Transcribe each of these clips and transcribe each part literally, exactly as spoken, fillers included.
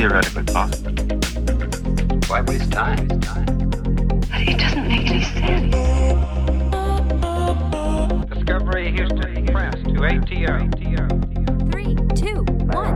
theoretically possible. Why waste time? Waste time. But it doesn't make any sense. Discovery Houston, press to A T O. Three, two, one.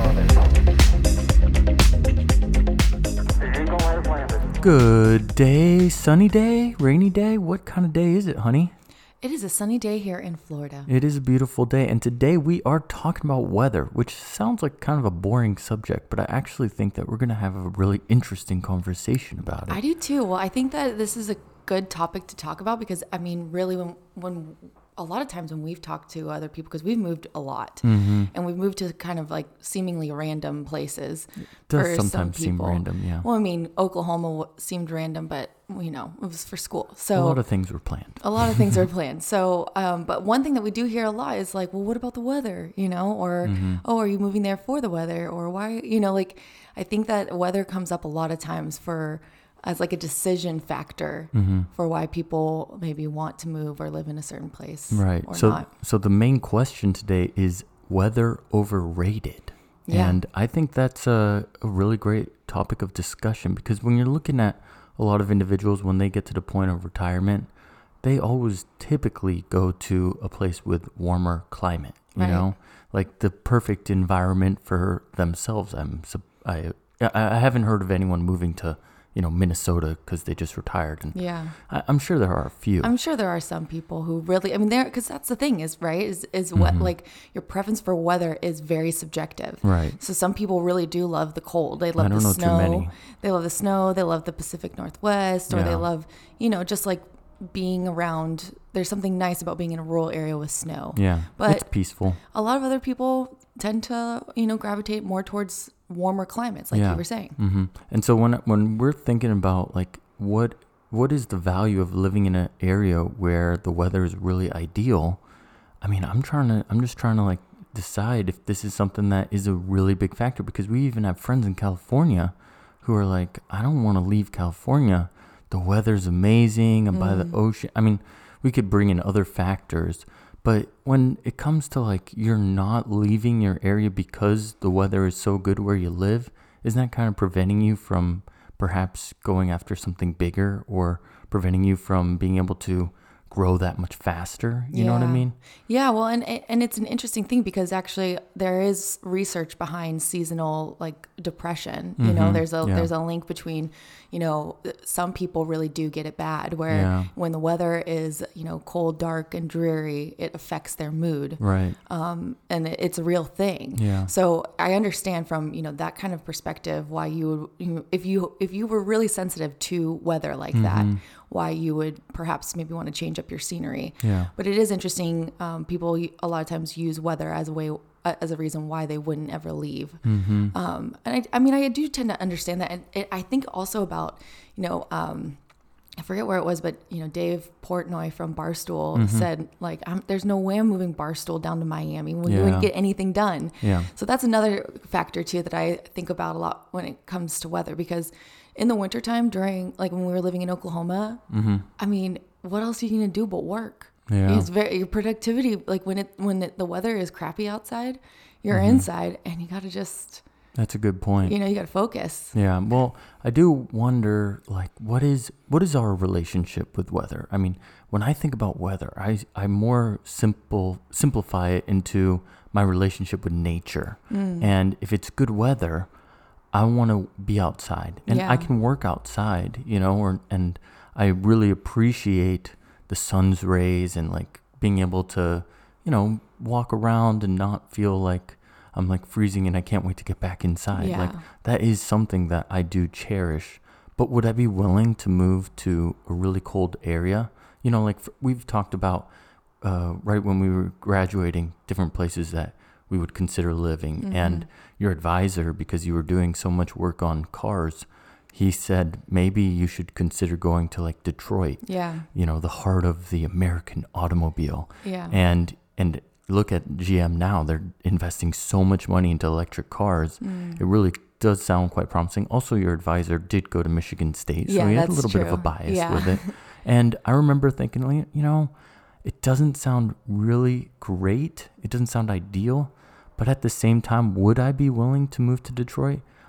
Good day, sunny day, rainy day. What kind of day is it, honey? It is a sunny day here in Florida. It is a beautiful day, and today we are talking about weather, which sounds like kind of a boring subject, but I actually think that we're going to have a really interesting conversation about it. I do too. Well, I think that this is a good topic to talk about because, I mean, really, when when a lot of times when we've talked to other people, because we've moved a lot, mm-hmm. and we've moved to kind of like seemingly random places. It does for sometimes some seem people. random, yeah. Well, I mean, Oklahoma w- seemed random, but, you know, it was for school. So a lot of things were planned. A lot of things are planned. So, um, but one thing that we do hear a lot is like, well, what about the weather? You know, or, mm-hmm. oh, are you moving there for the weather? Or why, you know, like, I think that weather comes up a lot of times for, as like a decision factor mm-hmm. for why people maybe want to move or live in a certain place. Right. Or so, not. so the main question today is weather overrated. Yeah. And I think that's a, a really great topic of discussion because when you're looking at a lot of individuals, when they get to the point of retirement, they always typically go to a place with warmer climate, you Right. know, like the perfect environment for themselves. I'm, sup- I, I haven't heard of anyone moving to, you know, Minnesota because they just retired. And Yeah. I, I'm sure there are a few. I'm sure there are some people who really, I mean, there, because that's the thing is, right, is, is what, Mhm. like, your preference for weather is very subjective. Right. So some people really do love the cold. They love I don't the know snow. too many. They love the snow. They love the Pacific Northwest, or Yeah. they love, you know, just like being around. There's something nice about being in a rural area with snow. Yeah. But it's peaceful. a lot of other people tend to, you know, gravitate more towards warmer climates, like Yeah. you were saying. Mm-hmm. And so when when we're thinking about like what what is the value of living in an area where the weather is really ideal, I mean, I'm trying to I'm just trying to like decide if this is something that is a really big factor because we even have friends in California who are like, I don't want to leave California. The weather's amazing. I'm by the ocean. I mean, we could bring in other factors. But when it comes to like you're not leaving your area because the weather is so good where you live, isn't that kind of preventing you from perhaps going after something bigger or preventing you from being able to grow that much faster? You know what I Yeah. mean? Yeah, well, and and it's an interesting thing because actually there is research behind seasonal like depression. You know, Mhm. there's a Yeah. there's a link between, you know, some people really do get it bad where Yeah. when the weather is, you know, cold, dark, and dreary, it affects their mood. Right. Um, and it, it's a real thing. Yeah. So I understand from, you know, that kind of perspective why you would, you know, if you if you were really sensitive to weather like that, Mm-hmm. why you would perhaps maybe want to change up your scenery. Yeah. But it is interesting. Um, people a lot of times use weather as a way, uh, as a reason why they wouldn't ever leave. Mm-hmm. Um, and I, I mean, I do tend to understand that. And it, I think also about, you know, um, I forget where it was, but, you know, Dave Portnoy from Barstool Mm-hmm. said, like, I'm, there's no way I'm moving Barstool down to Miami when Yeah. you wouldn't get anything done. Yeah. So that's another factor, too, that I think about a lot when it comes to weather. Because in the wintertime, during, like, when we were living in Oklahoma, Mm-hmm. I mean, what else are you going to do but work? Yeah. It's very, your productivity, like, when it when it, the weather is crappy outside, you're Mm-hmm. inside, and you got to just, That's a good point. you know, you got to focus. Yeah, well, I do wonder, like, what is what is our relationship with weather? I mean, when I think about weather, I I more simple simplify it into my relationship with nature. Mm. And if it's good weather, I want to be outside, and Yeah. I can work outside, you know, or and I really appreciate the sun's rays and like being able to, you know, walk around and not feel like I'm like freezing and I can't wait to get back inside. Yeah. Like that is something that I do cherish. But would I be willing to move to a really cold area? You know, like f- we've talked about uh, right when we were graduating, different places that we would consider living. Mm-hmm. And your advisor, because you were doing so much work on cars, he said maybe you should consider going to like Detroit, Yeah. you know, the heart of the American automobile. Yeah. And and look at G M now. They're investing so much money into electric cars. Mm. It really does sound quite promising. Also, your advisor did go to Michigan State, so Yeah, he had a that's little bit of a true. bias Yeah. with it. And I remember thinking, like, you know, it doesn't sound really great. It doesn't sound ideal. But at the same time, would I be willing to move to Detroit?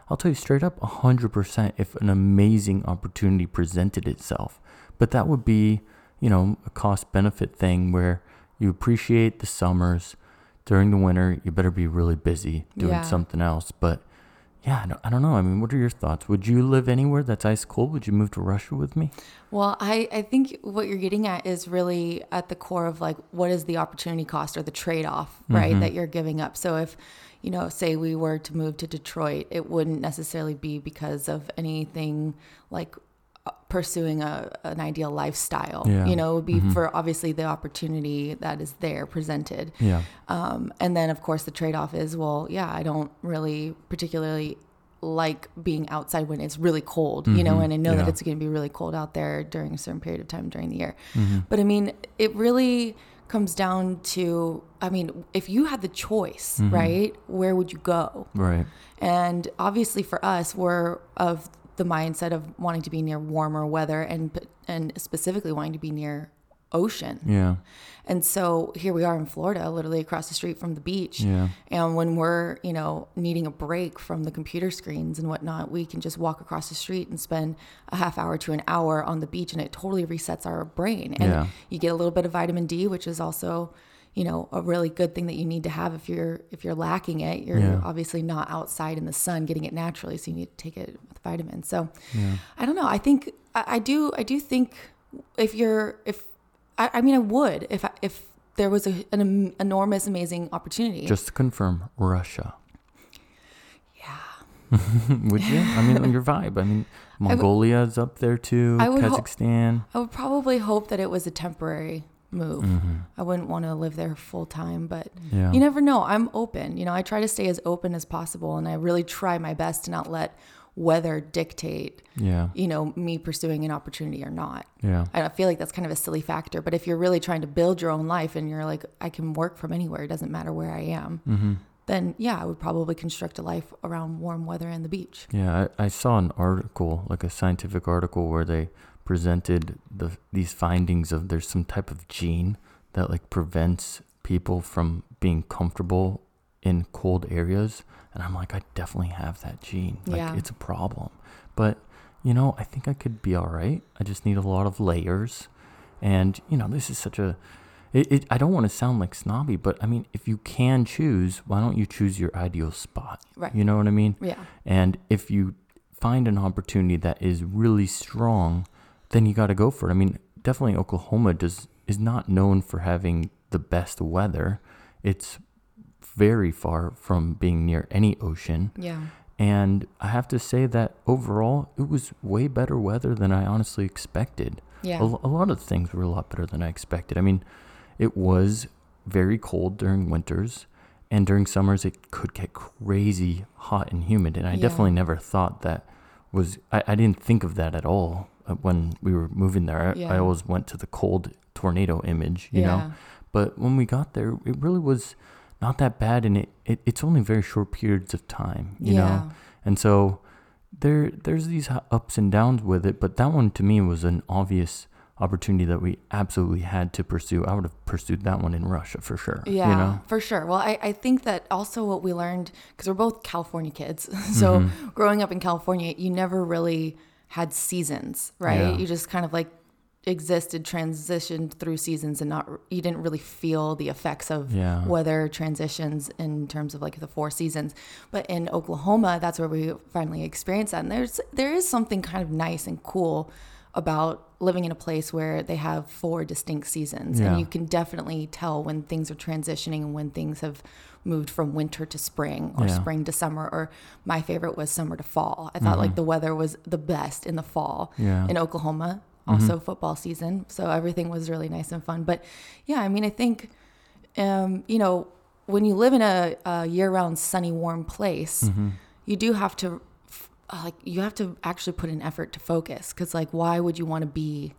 I'll tell you straight up, one hundred percent if an amazing opportunity presented itself. But that would be, you know, a cost benefit thing where you appreciate the summers. During the winter, you better be really busy doing Yeah. something else. But yeah, I don't, I don't know. I mean, what are your thoughts? Would you live anywhere that's ice cold? Would you move to Russia with me? Well, I, I think what you're getting at is really at the core of like, what is the opportunity cost or the trade-off, right, Mm-hmm. that you're giving up. So if, you know, say we were to move to Detroit, it wouldn't necessarily be because of anything like uh, pursuing a an ideal lifestyle. Yeah. You know, it would be Mhm. for obviously the opportunity that is there presented. Yeah. Um, and then, of course, the trade-off is, well, yeah, I don't really particularly like being outside when it's really cold, you know, Mhm. and I know Yeah. that it's going to be really cold out there during a certain period of time during the year. Mhm. But I mean, it really comes down to, I mean, if you had the choice, Mhm. right, where would you go? Right. And obviously for us, we're of the mindset of wanting to be near warmer weather and and specifically wanting to be near ocean. Yeah. And so here we are in Florida, literally across the street from the beach. Yeah. And when we're, you know, needing a break from the computer screens and whatnot, we can just walk across the street and spend a half hour to an hour on the beach, and it totally resets our brain. And Yeah. you get a little bit of vitamin D, which is also, you know, a really good thing that you need to have if you're if you're lacking it. You're Yeah. obviously not outside in the sun getting it naturally, so you need to take it with vitamins. So Yeah. I don't know. I think I, I do I do think if you're if I, I mean I would if I, if there was a, an em- enormous amazing opportunity. Just to confirm, Russia. yeah. Would you? I mean, your vibe. I mean, Mongolia's up there too. I would ho- Kazakhstan. I would probably hope that it was a temporary move. Mm-hmm. I wouldn't want to live there full time, but Yeah. you never know. I'm open. You know, I try to stay as open as possible, and I really try my best to not let weather dictate, Yeah. you know, me pursuing an opportunity or not. Yeah. I feel like that's kind of a silly factor, but if you're really trying to build your own life and you're like, I can work from anywhere, it doesn't matter where I am, Mm-hmm. then yeah, I would probably construct a life around warm weather and the beach. Yeah, I, I saw an article, like a scientific article, where they presented the these findings of there's some type of gene that like prevents people from being comfortable in cold areas. And I'm like, I definitely have that gene. Like, Yeah. it's a problem. But, you know, I think I could be all right. I just need a lot of layers. And, you know, this is such a... It, it, I don't want to sound like snobby, but, I mean, if you can choose, why don't you choose your ideal spot? Right. You know what I mean? Yeah. And if you find an opportunity that is really strong, then you got to go for it. I mean, definitely Oklahoma does is not known for having the best weather. It's very far from being near any ocean. Yeah. And I have to say that overall, it was way better weather than I honestly expected. Yeah. A, a lot of things were a lot better than I expected. I mean, it was very cold during winters, and during summers it could get crazy hot and humid. And I Yeah. definitely never thought that was, I, I didn't think of that at all uh, when we were moving there. I, Yeah. I always went to the cold tornado image, you Yeah. know. But when we got there, it really was not that bad, and it, it it's only very short periods of time, you Yeah. know. And so there there's these h- ups and downs with it, but that one to me was an obvious opportunity that we absolutely had to pursue. I would have pursued that one in Russia for sure. Yeah, You know? for sure. Well, I, I think that also what we learned, because we're both California kids. So Mm-hmm. growing up in California, you never really had seasons, right? Yeah. You just kind of like existed, transitioned through seasons, and not, you didn't really feel the effects of Yeah. weather transitions in terms of like the four seasons. But in Oklahoma, that's where we finally experienced that. And there's, there is something kind of nice and cool about living in a place where they have four distinct seasons, Yeah. and you can definitely tell when things are transitioning and when things have moved from winter to spring or Yeah. spring to summer, or my favorite was summer to fall. I thought like the weather was the best in the fall Yeah. in Oklahoma, also football season. So everything was really nice and fun. But yeah, I mean, I think, um, you know, when you live in a, a year-round sunny, warm place, Mm-hmm. you do have to uh, like you have to actually put an effort to focus, because like why would you want to be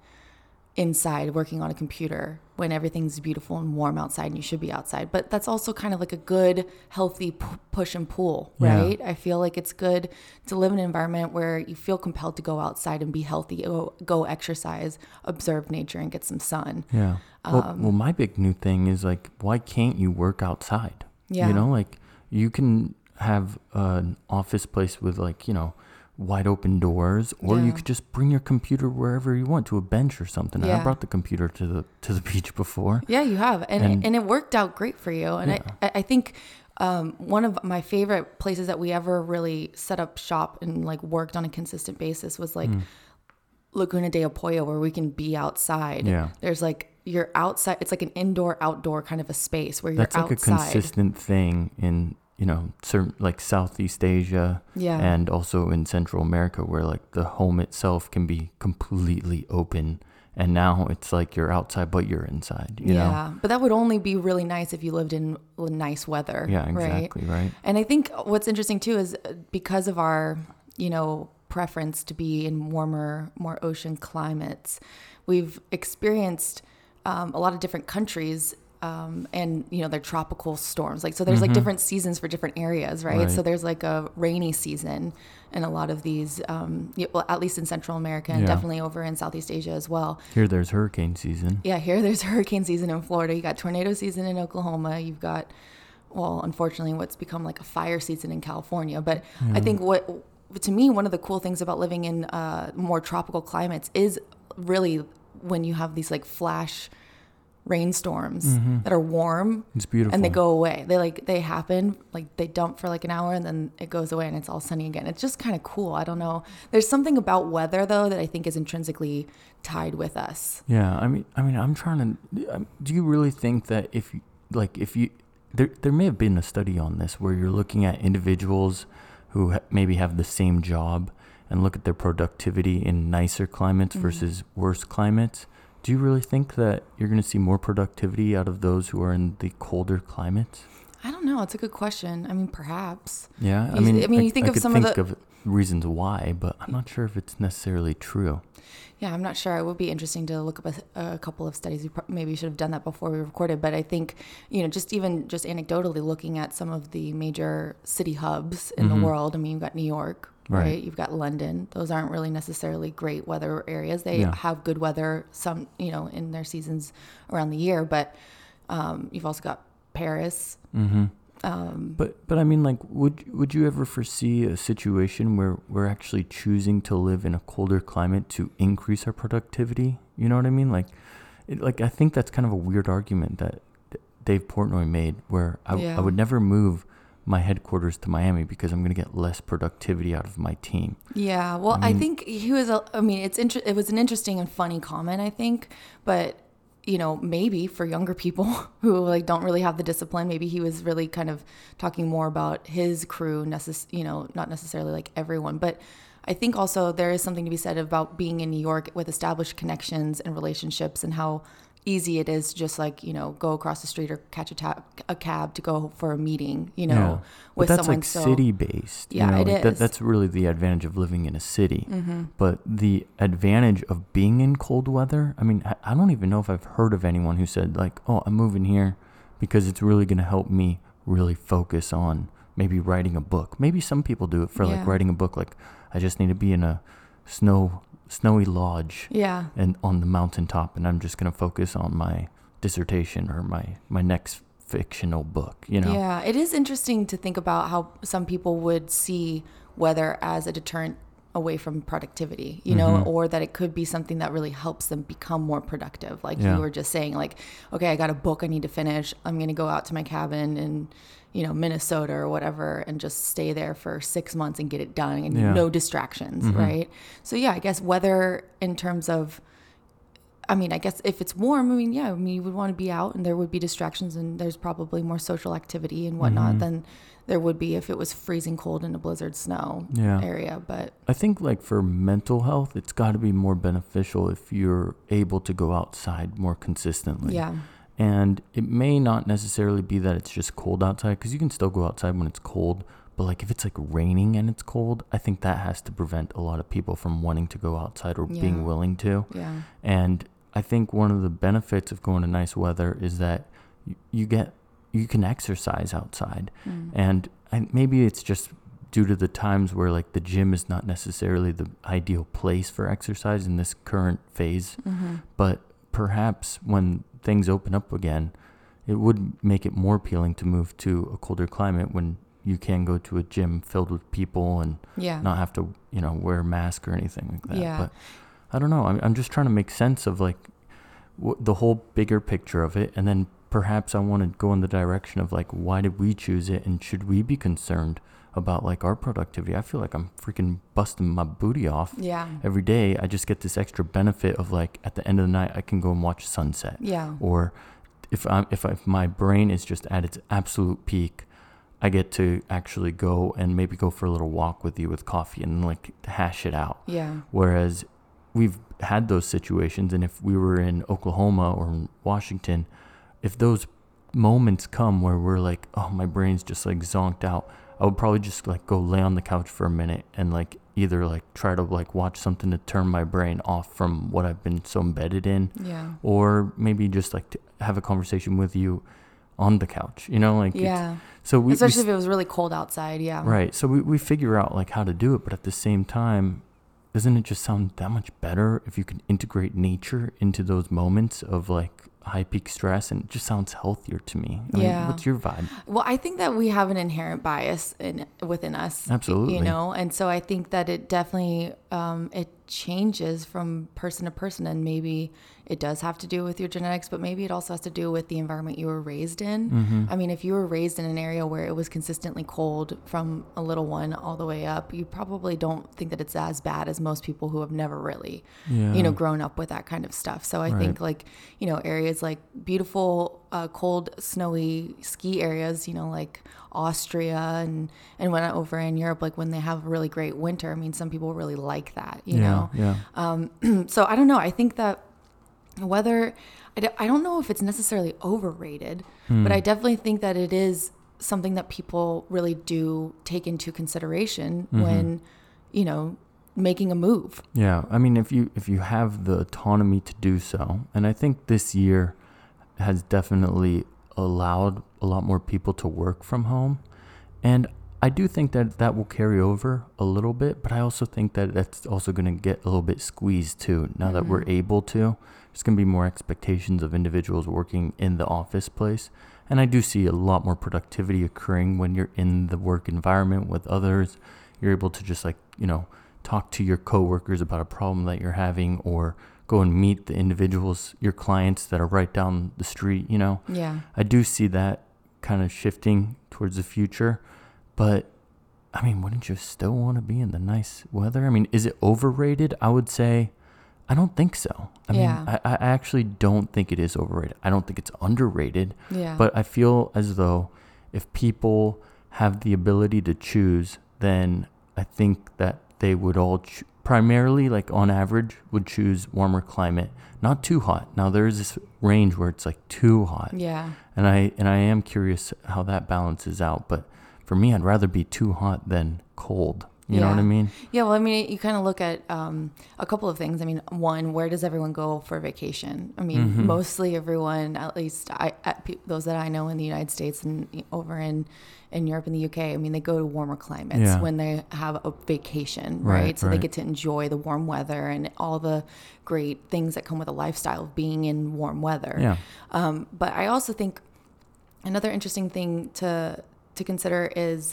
inside working on a computer when everything's beautiful and warm outside and you should be outside? But that's also kind of like a good healthy p- push and pull, Yeah. right? I feel like it's good to live in an environment where you feel compelled to go outside and be healthy, go, go exercise, observe nature, and get some sun. Yeah. Well, Um, well, my big new thing is like, why can't you work outside? Yeah. You know, like you can, have an office place with like, you know, wide open doors, or Yeah. you could just bring your computer wherever you want, to a bench or something. Yeah. I brought the computer to the to the beach before. Yeah, you have, and And- and, it worked out great for you. And Yeah. I I think um, one of my favorite places that we ever really set up shop and like worked on a consistent basis was like Mm. Laguna de Apoyo, where we can be outside. Yeah. There's like you're outside. It's like an indoor outdoor kind of a space where you're That's like outside. a consistent thing in, you know, certain like Southeast Asia, Yeah. and also in Central America, where like the home itself can be completely open, and now it's like you're outside but you're inside, you yeah, know. but that would only be really nice if you lived in nice weather. Yeah, right? exactly, right? And I think what's interesting too is because of our, you know, preference to be in warmer, more ocean climates, we've experienced um, a lot of different countries. Um, and you know, they're tropical storms. Like, so there's like different seasons for different areas, right? Right. So there's like a rainy season in a lot of these, um, yeah, well, at least in Central America and Yeah. definitely over in Southeast Asia as well. Here there's hurricane season. Yeah, here there's hurricane season in Florida. You got tornado season in Oklahoma. You've got, well, unfortunately, what's become like a fire season in California. But I think what, to me, one of the cool things about living in uh, more tropical climates is really when you have these like flash rainstorms that are warm It's beautiful. and they go away. They like they happen, like they dump for like an hour and then it goes away and it's all sunny again. It's just kind of cool. I don't know. There's something about weather though that I think is intrinsically tied with us. Yeah, I mean, I mean, I'm trying to. um, Do you really think that if, you, like, if you, there, there may have been a study on this where you're looking at individuals who ha- maybe have the same job and look at their productivity in nicer climates Mm-hmm. versus worse climates. Do you really think that you're going to see more productivity out of those who are in the colder climates? I don't know. It's a good question. I mean, perhaps. Yeah, I You- mean, I mean, you think I of could some of think the- of reasons why, but I'm not sure if it's necessarily true. Yeah, I'm not sure. It would be interesting to look up a, a couple of studies. We pro- maybe should have done that before we recorded. But I think, you know, just even just anecdotally looking at some of the major city hubs in the world. I mean, you've got New York, right? Right. You've got London. Those aren't really necessarily great weather areas. They Yeah. have good weather, some, you know, in their seasons around the year. But um, you've also got Paris. Mm-hmm. Um, But but I mean, like, would would you ever foresee a situation where we're actually choosing to live in a colder climate to increase our productivity? You know what I mean? Like, it, like I think that's kind of a weird argument that D- Dave Portnoy made, where I, Yeah. I would never move my headquarters to Miami because I'm going to get less productivity out of my team. Yeah, well, I I, mean- think he was. A, I mean, it's inter- It was an interesting and funny comment, I think. But you know, maybe for younger people who like don't really have the discipline, maybe he was really kind of talking more about his crew. Necess- you know, not necessarily like everyone, but I think also there is something to be said about being in New York with established connections and relationships, and how easy it is to just like, you know, go across the street or catch a, ta- a cab to go for a meeting, you know, Yeah. But with that's someone. like so city based. Yeah, you know? it like that, is. that's really the advantage of living in a city. Mm-hmm. But the advantage of being in cold weather, I mean, I, I don't even know if I've heard of anyone who said like, oh, I'm moving here because it's really going to help me really focus on maybe writing a book. Maybe some people do it for Yeah. like writing a book. Like, I just need to be in a snow snowy lodge yeah. and on the mountaintop, and I'm just going to focus on my dissertation or my my next fictional book, you know. Yeah, it is interesting to think about how some people would see weather as a deterrent away from productivity, you know, Mhm. or that it could be something that really helps them become more productive. Like Yeah. you were just saying, like, okay, I got a book I need to finish. I'm going to go out to my cabin in, you know, Minnesota or whatever and just stay there for six months and get it done and Yeah. no distractions, Mhm. right? So yeah, I guess weather in terms of, I mean, I guess if it's warm, I mean, yeah, I mean, you would want to be out and there would be distractions and there's probably more social activity and whatnot Mhm. than there would be if it was freezing cold in a blizzard snow Yeah. area. But I think like for mental health, it's got to be more beneficial if you're able to go outside more consistently. yeah, And it may not necessarily be that it's just cold outside, because you can still go outside when it's cold. But like if it's like raining and it's cold, I think that has to prevent a lot of people from wanting to go outside or Yeah. being willing to. yeah, And I think one of the benefits of going to nice weather is that you, you get you can exercise outside. Mm. And I, maybe it's just due to the times where like the gym is not necessarily the ideal place for exercise in this current phase. Mm-hmm. But perhaps when things open up again, it would make it more appealing to move to a colder climate when you can go to a gym filled with people and Yeah. not have to, you know, wear a mask or anything like that. Yeah. But I don't know. I'm, I'm just trying to make sense of like w- the whole bigger picture of it. And then perhaps I want to go in the direction of like, why did we choose it? And should we be concerned about like our productivity? I feel like I'm freaking busting my booty off Yeah. every day. I just get this extra benefit of like, at the end of the night, I can go and watch sunset. Yeah. Or if I'm, if, I, if my brain is just at its absolute peak, I get to actually go and maybe go for a little walk with you with coffee and like hash it out. Yeah. Whereas we've had those situations, and if we were in Oklahoma or in Washington, if those moments come where we're like, oh, my brain's just like zonked out, I would probably just like go lay on the couch for a minute and like either like try to like watch something to turn my brain off from what I've been so embedded in, Yeah. or maybe just like to have a conversation with you on the couch, you know, like it's- Yeah. so we, we Especially if it was really cold outside. Yeah. Right. So we, we figure out like how to do it, but at the same time, doesn't it just sound that much better if you can integrate nature into those moments of like high peak stress? And it just sounds healthier to me. I Yeah. mean, what's your vibe? Well, I think that we have an inherent bias in within us. Absolutely. You know, and so I think that it definitely um, it changes from person to person, and maybe it does have to do with your genetics, but maybe it also has to do with the environment you were raised in. Mm-hmm. I mean, if you were raised in an area where it was consistently cold from a little one all the way up, you probably don't think that it's as bad as most people who have never really, Yeah. you know, grown up with that kind of stuff. So I Right. think like, you know, areas like beautiful, uh, cold, snowy ski areas, you know, like Austria and, and when I over in Europe, like when they have a really great winter, I mean, some people really like that, you yeah. know? Yeah. Um, so I don't know. I think that whether, I, d- I don't know if it's necessarily overrated, Hmm. but I definitely think that it is something that people really do take into consideration Mm-hmm. when, you know, making a move. Yeah, I mean, if you if you have the autonomy to do so, and I think this year has definitely allowed a lot more people to work from home, and I do think that that will carry over a little bit, but I also think that that's also going to get a little bit squeezed too. Now that we're able to, there's going to be more expectations of individuals working in the office place, and I do see a lot more productivity occurring when you're in the work environment with others. You're able to just like, you know, talk to your coworkers about a problem that you're having, or go and meet the individuals, your clients that are right down the street, you know. Yeah. I do see that kind of shifting towards the future, but I mean, wouldn't you still want to be in the nice weather? I mean, is it overrated? I would say, I don't think so. I Yeah. mean, I, I actually don't think it is overrated. I don't think it's underrated, Yeah. but I feel as though if people have the ability to choose, then I think that they would all ch- primarily, like on average, would choose warmer climate, not too hot. Now there is this range where it's like too hot, Yeah. and I and I am curious how that balances out. But for me, I'd rather be too hot than cold. You know what I Yeah. mean? Yeah, well, I mean, you kind of look at um, a couple of things. I mean, one, where does everyone go for vacation? I mean, Mm-hmm. mostly everyone, at least I, at pe- those that I know in the United States and over in, in Europe and the U K, I mean, they go to warmer climates Yeah. when they have a vacation, right? Right, So they right. get to enjoy the warm weather and all the great things that come with a lifestyle of being in warm weather. Yeah. Um, but I also think another interesting thing to to consider is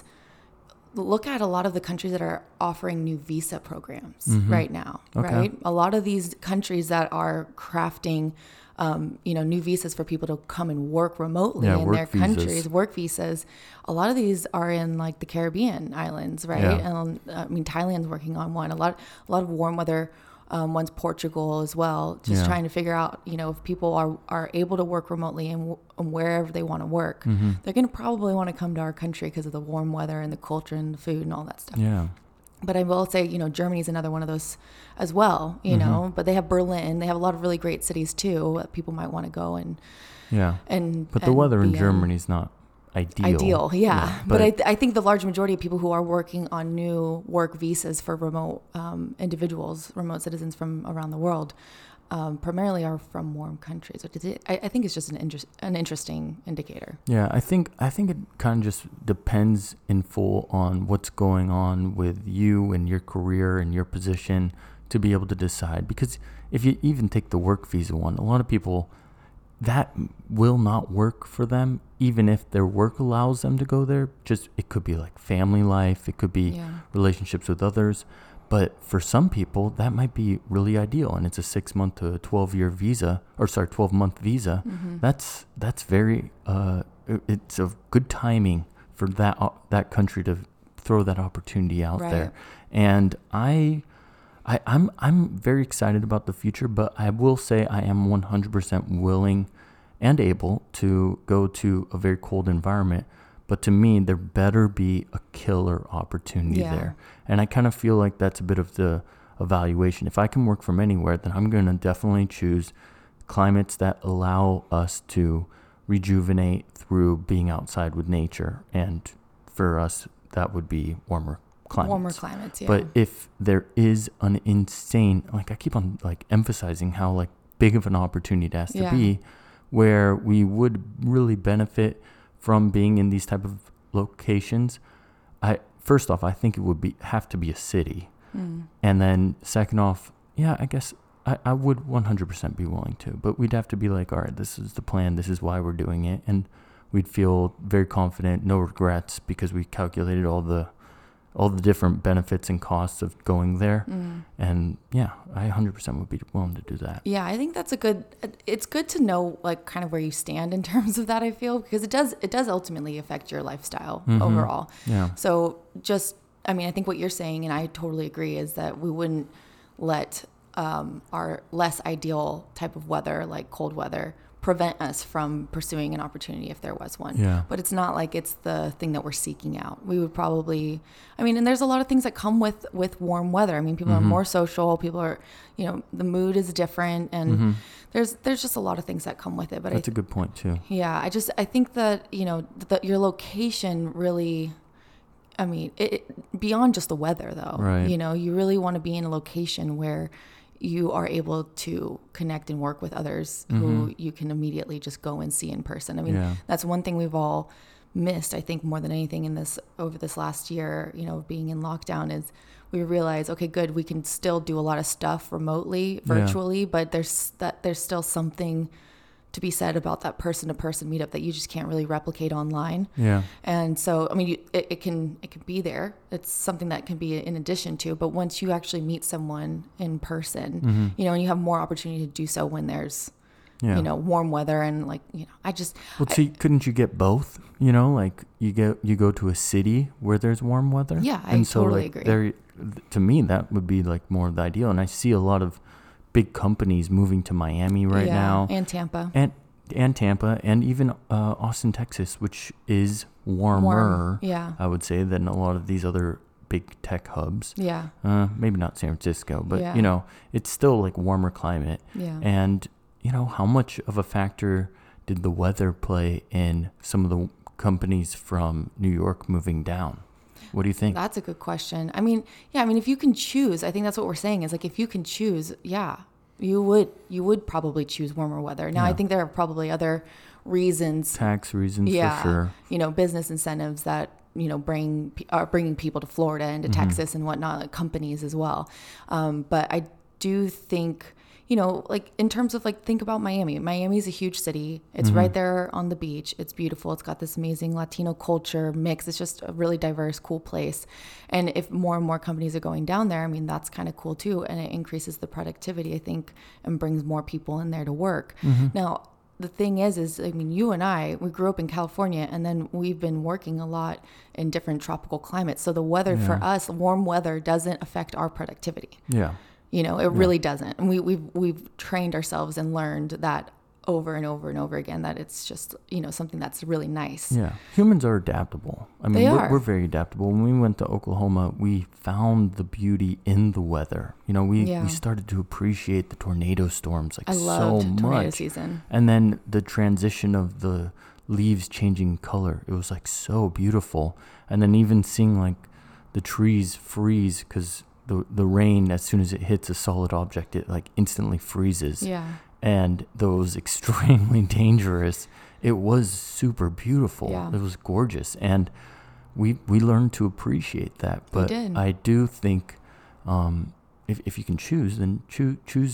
look at a lot of the countries that are offering new visa programs right now, Mm-hmm. Okay. right? A lot of these countries that are crafting, um, you know, new visas for people to come and work remotely Yeah, in work their visas. countries, work visas. A lot of these are in like the Caribbean islands, right? Yeah. Um, I mean, Thailand's working on one. A lot, a lot of warm weather um, ones, Portugal as well. Just Yeah. trying to figure out, you know, if people are are able to work remotely and, w- and wherever they want to work, Mm-hmm. they're going to probably want to come to our country because of the warm weather and the culture and the food and all that stuff. Yeah. But I will say, you know, Germany's another one of those as well, you Mm-hmm. know, but they have Berlin. They have a lot of really great cities too that people might want to go and, Yeah. and, But the and weather in be Germany's not ideal. Ideal, yeah. but but I, th- I think the large majority of people who are working on new work visas for remote um, individuals, remote citizens from around the world, um, primarily are from warm countries. Which is, I, I think it's just an, inter- an interesting indicator. Yeah, I think I think it kind of just depends in full on what's going on with you and your career and your position to be able to decide. Because if you even take the work visa one, a lot of people, that will not work for them, even if their work allows them to go there. Just, it could be like family life, it could be Yeah. relationships with others. But for some people, that might be really ideal, and it's a six month to a twelve year visa, or sorry, twelve month visa. Mm-hmm. That's that's very uh, it- it's a good timing for that uh, that country to throw that opportunity out Right. there. And I, I I'm I'm very excited about the future, but I will say I am one hundred percent willing and able to go to a very cold environment. But to me, there better be a killer opportunity Yeah. there. And I kind of feel like that's a bit of the evaluation. If I can work from anywhere, then I'm going to definitely choose climates that allow us to rejuvenate through being outside with nature. And for us, that would be warmer climates. Warmer climates, yeah. But if there is an insane, like I keep on like emphasizing how like big of an opportunity it has to Yeah. be, where we would really benefit from being in these type of locations. I first off, I think it would be have to be a city, Mm. and then second off, yeah, I guess I, I would one hundred percent be willing to, but we'd have to be like, all right, this is the plan, this is why we're doing it, and we'd feel very confident, no regrets, because we calculated all the all the different benefits and costs of going there. Mm. And yeah, I one hundred percent would be willing to do that. Yeah, I think that's a good, it's good to know like kind of where you stand in terms of that, I feel, because it does, it does ultimately affect your lifestyle Mhm. overall. Yeah. So just, I mean, I think what you're saying, and I totally agree, is that we wouldn't let um, our less ideal type of weather, like cold weather, prevent us from pursuing an opportunity if there was one. Yeah. But it's not like it's the thing that we're seeking out. We would probably, I mean, and there's a lot of things that come with, with warm weather. I mean, people Mhm. are more social, people are, you know, the mood is different, and Mhm. there's, there's just a lot of things that come with it. But That's I, a good point too. yeah, I just, I think that, you know, that your location really, I mean, it, it, beyond just the weather though, Right. you know, you really want to be in a location where you are able to connect and work with others who you can immediately just go and see in person. I mean, Yeah. that's one thing we've all missed, I think, more than anything in this, over this last year, you know, being in lockdown, is we realize, okay, good, we can still do a lot of stuff remotely, virtually, but there's that, there's still something to be said about that person-to-person meetup that you just can't really replicate online. Yeah. And so, I mean, you, it, it can it can be there. It's something that can be in addition to. But once you actually meet someone in person, Mhm. you know, and you have more opportunity to do so when there's, Yeah. you know, warm weather and like, you know, I just Well, I- see, couldn't you get both? You know, like you get you go to a city where there's warm weather. Yeah, I and so, totally like, agree. There, to me, that would be like more of the ideal. And I see a lot of big companies moving to Miami right yeah, now, and Tampa. and and Tampa, and even uh, Austin, Texas, which is warmer, Warm, yeah. I would say, than a lot of these other big tech hubs. Yeah, Uh, maybe not San Francisco, but Yeah. you know, it's still like warmer climate. yeah. And you know, how much of a factor did the weather play in some of the companies from New York moving down? What do you think? That's a good question. I mean, yeah, I mean, if you can choose, I think that's what we're saying is like, if you can choose, yeah, you would, you would probably choose warmer weather. Now, I Yeah. think there are probably other reasons, Tax reasons yeah, for sure. you know, business incentives that, you know, bring, pe- are bringing people to Florida and to Mhm. Texas and whatnot, like companies as well. Um, but I do think, you know, like in terms of like, think about Miami. Miami is a huge city. It's Mhm. right there on the beach. It's beautiful. It's got this amazing Latino culture mix. It's just a really diverse, cool place. And if more and more companies are going down there, I mean, that's kind of cool too. And it increases the productivity, I think, and brings more people in there to work. Mhm. Now, the thing is, is, I mean, you and I, we grew up in California, and then we've been working a lot in different tropical climates. So the weather for Yeah. us, warm weather doesn't affect our productivity. Yeah. You know, it really doesn't. And we, we've, we've trained ourselves and learned that over and over and over again, that it's just, you know, something that's really nice. Yeah. Humans are adaptable. I mean, They we're, are. we're very adaptable. When we went to Oklahoma, we found the beauty in the weather. You know, we, Yeah. we started to appreciate the tornado storms like I so loved tornado much. season. And then the transition of the leaves changing color, it was like so beautiful. And then even seeing like the trees freeze because the the rain, as soon as it hits a solid object, it like instantly freezes. Yeah. And those extremely dangerous. It was super beautiful. Yeah. It was gorgeous, and we we learned to appreciate that. We But did. I do think, um, if if you can choose, then choose choose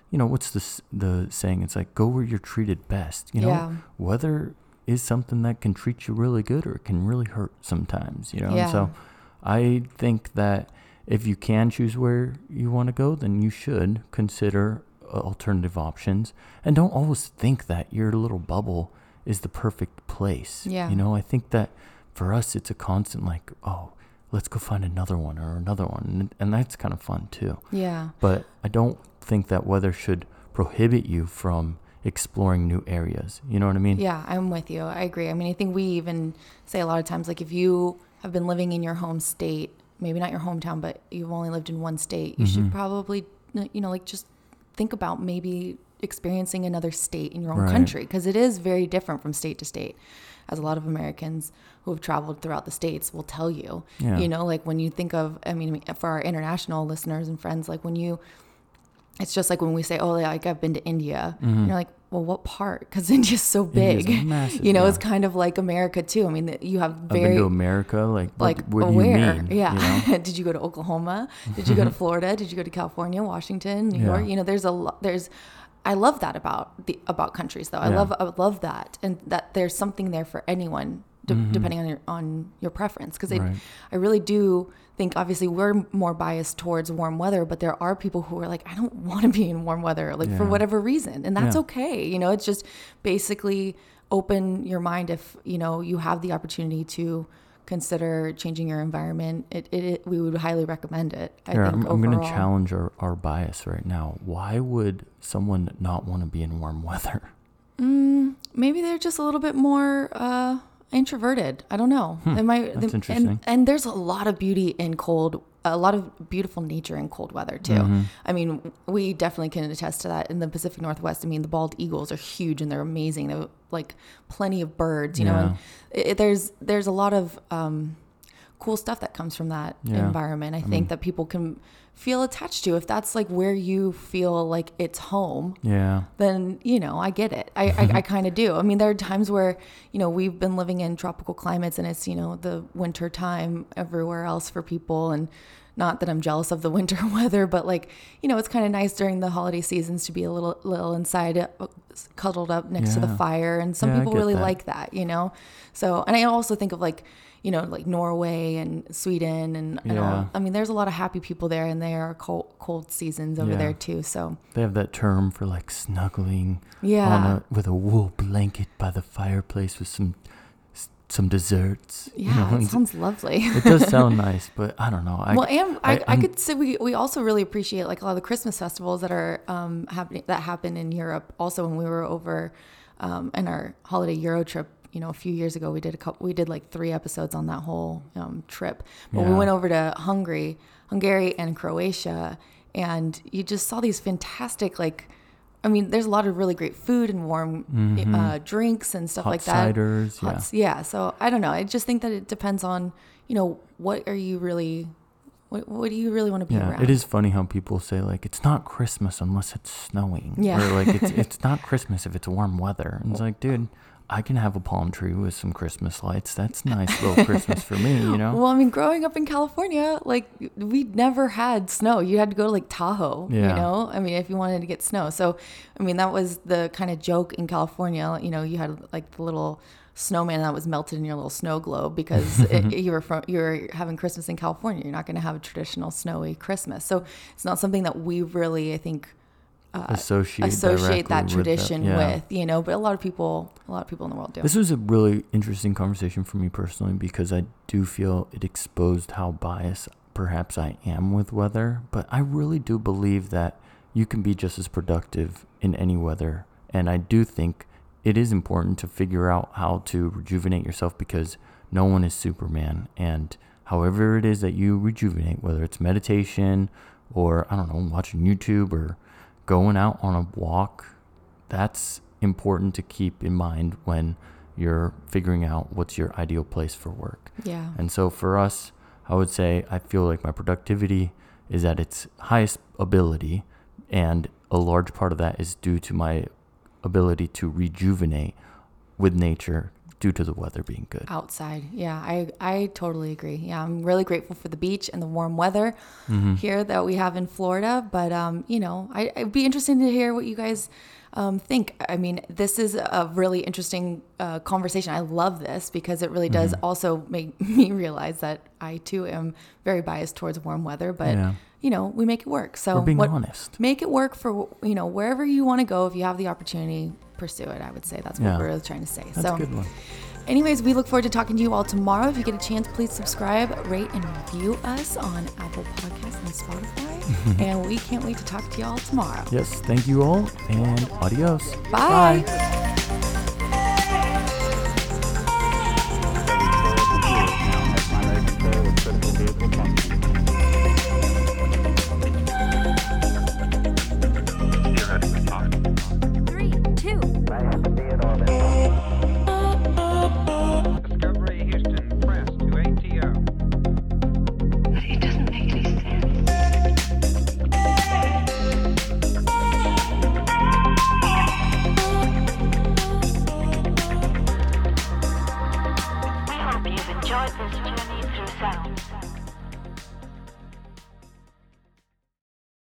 you know, what's the s- the saying? It's like, go where you're treated best. You know, Yeah. weather is something that can treat you really good or it can really hurt sometimes. You know, Yeah. and so I think that if you can choose where you want to go, then you should consider alternative options, and don't always think that your little bubble is the perfect place. Yeah. You know, I think that for us, it's a constant like, oh, let's go find another one or another one. And, and that's kind of fun too. Yeah. But I don't think that weather should prohibit you from exploring new areas. You know what I mean? Yeah, I'm with you. I agree. I mean, I think we even say a lot of times, like if you have been living in your home state, maybe not your hometown, but you've only lived in one state, you Mm-hmm. should probably, you know, like just think about maybe experiencing another state in your own Right. country, because it is very different from state to state, as a lot of Americans who have traveled throughout the states will tell you. Yeah. You know, like when you think of, I mean, for our international listeners and friends, like when you, it's just like when we say, oh, like I've been to India, and you're like, well, what part? Because India's so big. India's massive, you know, yeah. it's kind of like America too. I mean, you have I've very been to America. Like, what, like what do you where? mean? Yeah. You know? Did you go to Oklahoma? Did you go to Florida? Did you go to California, Washington, New Yeah. York? You know, there's a lot. There's, I love that about the about countries though. I Yeah. love I love that, and that there's something there for anyone, de- depending on your on your preference. Because Right. I really do think obviously we're more biased towards warm weather, but there are people who are like, I don't want to be in warm weather, like for Yeah. whatever reason, and that's Yeah. okay. You know, it's just basically open your mind if you know you have the opportunity to consider changing your environment. It, it, it we would highly recommend it. I Here, think I'm, I'm going to overall. challenge our, our bias right now. Why would someone not want to be in warm weather? Maybe they're just a little bit more uh, introverted. I don't know. They might. Hmm. That's they- interesting. And, and there's a lot of beauty in cold. A lot of beautiful nature in cold weather too. Mm-hmm. I mean, we definitely can attest to that in the Pacific Northwest. I mean, the bald eagles are huge and they're amazing. They're like plenty of birds, you know. Yeah. And it, there's there's a lot of um, cool stuff that comes from that Yeah. environment. I think that people can feel attached to if that's like where you feel like it's home. Yeah. Then you know I get it. I I, I kind of do. I mean, there are times where you know we've been living in tropical climates and it's you know the winter time everywhere else for people, and not that I'm jealous of the winter weather, but like you know it's kind of nice during the holiday seasons to be a little little inside, uh, cuddled up next to the Yeah. fire, and some Yeah, I people get really that. like that, you know. So and I also think of like. You know, like Norway and Sweden and, and Yeah. all. I mean, there's a lot of happy people there, and there are cold, cold seasons over Yeah. there too. So They have that term for like snuggling yeah, on a, with a wool blanket by the fireplace with some some desserts. you yeah, know, it and sounds lovely. it does sound nice, but I don't know. I, well, and I, I- I, I'm- could say we, we also really appreciate like a lot of the Christmas festivals that are um, happening that happen in Europe. Also, when we were over um, in our holiday Euro trip, you know, a few years ago, we did a couple, we did like three episodes on that whole um, trip. But we Yeah. went over to Hungary, Hungary and Croatia, and you just saw these fantastic like. I mean, there's a lot of really great food and warm uh, drinks and stuff Hot like that. ciders, Hot yeah. c- yeah. So I don't know. I just think that it depends on, you know, what are you really, what, what do you really want to be yeah, around? it is funny how people say like it's not Christmas unless it's snowing. Yeah. Or like it's it's not Christmas if it's warm weather. And it's like, dude, I can have a palm tree with some Christmas lights. That's nice little Christmas for me, you know? Well, I mean, growing up in California, like we never had snow. You had to go to like Tahoe, you Yeah. know? I mean, if you wanted to get snow. So, I mean, that was the kind of joke in California. You know, you had like the little snowman that was melted in your little snow globe because it, you were from you were having Christmas in California. You're not going to have a traditional snowy Christmas. So it's not something that we really, I think, associate associate that directly with tradition yeah. with, you know, but a lot of people, a lot of people in the world do. This was a really interesting conversation for me personally because I do feel it exposed how biased perhaps I am with weather, but I really do believe that you can be just as productive in any weather. And I do think it is important to figure out how to rejuvenate yourself because no one is Superman. And however it is that you rejuvenate, whether it's meditation or, I don't know, watching YouTube or going out on a walk, that's important to keep in mind when you're figuring out what's your ideal place for work. Yeah. And so for us, I would say I feel like my productivity is at its highest ability, and a large part of that is due to my ability to rejuvenate with nature, due to the weather being good. Outside. Yeah, I, I totally agree. Yeah, I'm really grateful for the beach and the warm weather Mm-hmm. here that we have in Florida. But, um, you know, I, it'd be interesting to hear what you guys um, think. I mean, this is a really interesting uh, conversation. I love this because it really does Mm-hmm. also make me realize that I, too, am very biased towards warm weather. But, Yeah. you know, we make it work. So We're being what- honest. Make it work for, you know, wherever you want to go. If you have the opportunity, pursue it, I would say. That's what Yeah. we're really trying to say. That's so a good one. anyways, we look forward to talking to you all tomorrow. If you get a chance, please subscribe, rate, and review us on Apple Podcasts and Spotify. And we can't wait to talk to you all tomorrow. Yes, thank you all, and adios. Bye. Three, two. Discovery Houston Press to A T O. But it doesn't make any sense. We hope you've enjoyed this journey through sound.